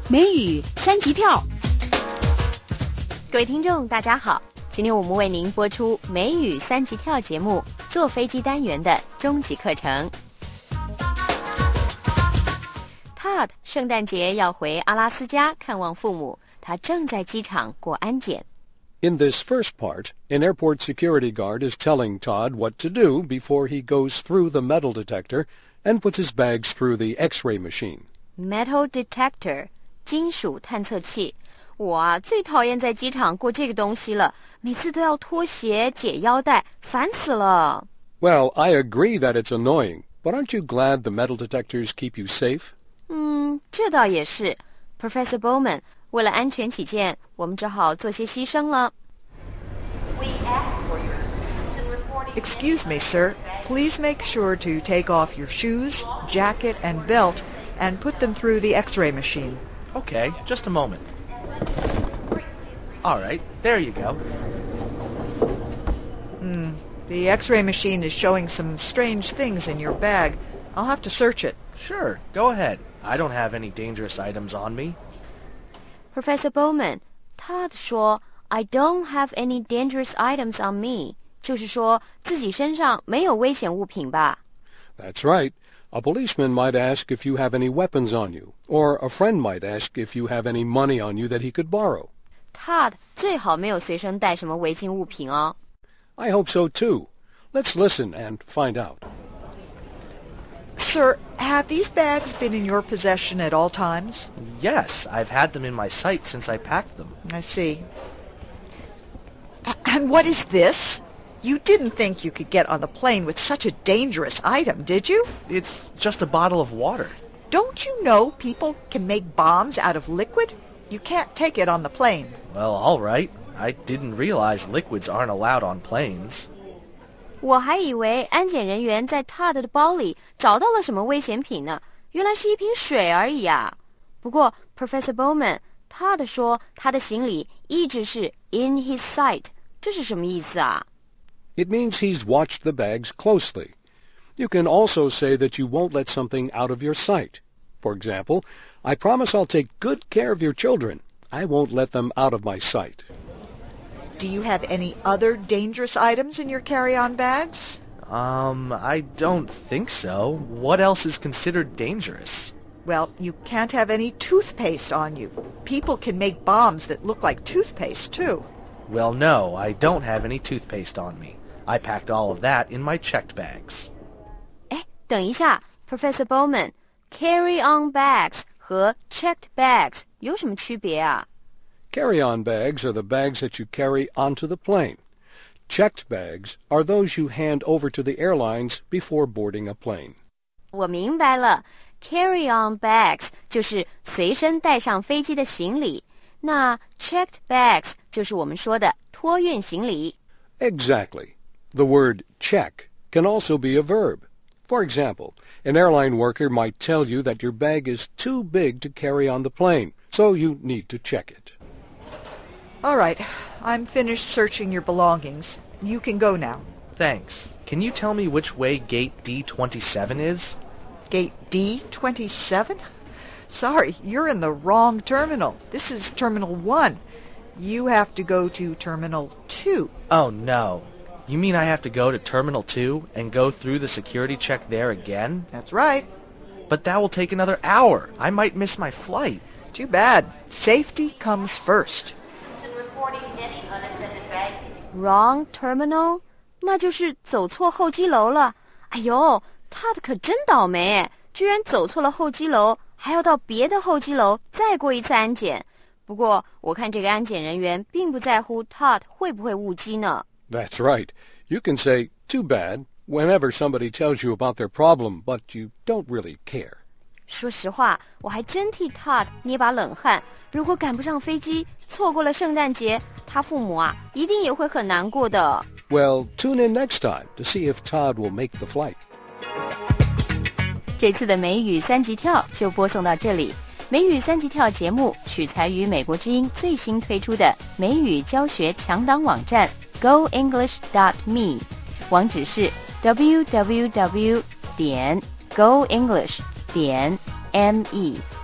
美语三级跳。 各位听众大家好，今天我们为您播出美语三级跳节目坐飞机单元的终极课程。Todd 圣诞节要回阿拉斯加看望父母，他正在机场过安检。 In this first part, an airport security guard is telling Todd what to do before he goes through the metal detector and puts his bags through the X-ray machine. Metal detector 金属探测器，我最讨厌在机场过这个东西了，每次都要脱鞋解腰带，烦死了。 Well, I agree that it's annoying, but aren't you glad the metal detectors keep you safe? 这倒也是。Professor Bowman， 为了安全起见，我们只好做些牺牲了。 Excuse me, sir. Please make sure to take off your shoes, jacket, and belt and put them through the X-ray machine. Okay, just a moment. All right, there you go. The X-ray machine is showing some strange things in your bag. I'll have to search it. Sure, go ahead. I don't have any dangerous items on me. Professor Bowman, Todd 说 I don't have any dangerous items on me， 就是说自己身上没有危险物品吧？ That's right. A policeman might ask if you have any weapons on you, or a friend might ask if you have any money on you that he could borrow. Todd 最好没有随身带什么违禁物品哦。 I hope so too. Let's listen and find out. Sir, have these bags been in your possession at all times? Yes, I've had them in my sight since I packed them. I see. And what is this? You didn't think you could get on the plane with such a dangerous item, did you? It's just a bottle of water. Don't you know people can make bombs out of liquid? You can't take it on the plane. Well, all right. I didn't realize liquids aren't allowed on planes. 我还以为安检人员在 Todd 的包里找到了什么危险品呢，原来是一瓶水而已啊。不过 Professor Bowman， Todd 说他的行李一直是 in his sight， 这是什么意思啊？ It means he's watched the bags closely. You can also say that you won't let something out of your sight. For example, I promise I'll take good care of your children. I won't let them out of my sight. Do you have any other dangerous items in your carry-on bags? I don't think so. What else is considered dangerous? Well, you can't have any toothpaste on you. People can make bombs that look like toothpaste, too. Well, no, I don't have any toothpaste on me. I packed all of that in my checked bags. 等一下 Professor Bowman， carry-on bags 和 checked bags 有什么区别啊？ Carry-on bags are the bags that you carry onto the plane. Checked bags are those you hand over to the airlines before boarding a plane. 我明白了 carry-on bags 就是随身带上飞机的行李，那 checked bags 就是我们说的托运行李。 Exactly. The word check can also be a verb. For example, an airline worker might tell you that your bag is too big to carry on the plane, so you need to check it. All right, I'm finished searching your belongings. You can go now. Thanks. Can you tell me which way gate D27 is? Gate D27? Sorry, you're in the wrong terminal. This is Terminal 1. You have to go to Terminal 2. Oh, no. You mean I have to go to Terminal 2 and go through the security check there again? That's right. But that will take another hour. I might miss my flight. Too bad. Safety comes first. Wrong terminal? 那就是走错候机楼了。哎呦 Todd 可真倒霉，居然走错了候机楼，还要到别的候机楼再过一次安检。不过我看这个安检人员并不在乎 Todd 会不会误机呢。 That's right. You can say, too bad, whenever somebody tells you about their problem, but you don't really care. 说实话，我还真替 Todd 捏把冷汗。如果赶不上飞机，错过了圣诞节，他父母啊，一定也会很难过的。 Well, tune in next time to see if Todd will make the flight. 这次的美语三级跳就播送到这里。美语三级跳节目取材于美国之音最新推出的美语教学强档网站 GoEnglish.me， 网址是 www.goenglish.me。